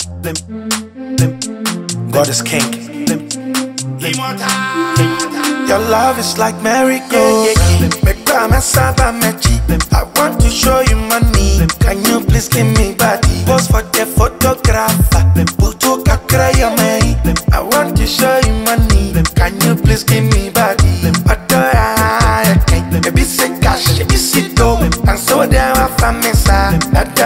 God is king. Your love is like merry-go. Make promise about me. I want to show you money. Can you please give me body? Pose for the photographer. Puto kakra ya me. I want to show you money. Can you please give me body? Baby say cash, baby say dough. And so there I find me side.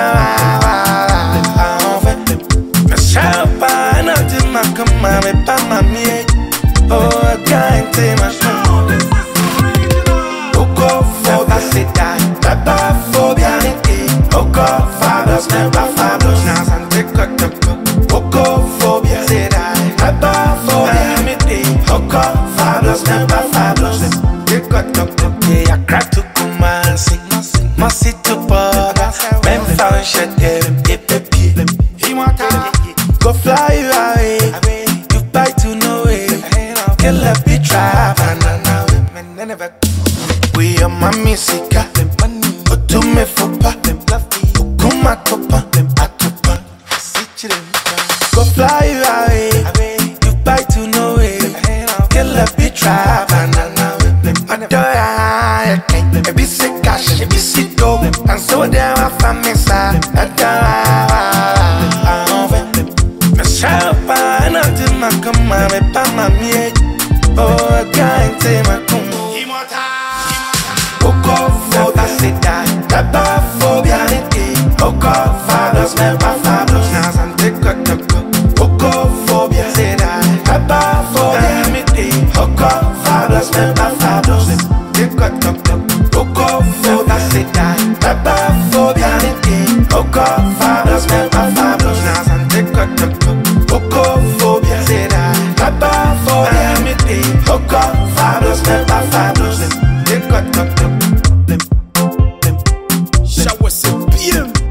Oh, I can't take my phone. Oko phobia, say that. Baba phobia, Oko fabulous, never fabulous. Now I'm take a Oko phobia, say that. Baba phobia, Oko fabulous, never fabulous. Take a I crack to Kumasi, Masi to Boga. Men found shit there, he want go fly you away. You buy to know it. Kill a bitch, we are mommy sika. Otu me fopa. Ukuma topa. Atupa. Go fly you away. You buy to know it. Kill a bitch, Baby say cash, baby say dough. And so there I find me side. Oh, I can't take my kum. Oko phobia, say that. Baba phobia, Oko fabulous, never fabulous. Now I'm take a Oko phobia, say that. Baba phobia, Oko fabulous, never fabulous. Take a Oko phobia, say that. Baba phobia, Oko fabulous, never fabulous. Now I'm take a Oko phobia, say that. Baba phobia, Oko fabulous, never fabulous. They got Shower c'est bien.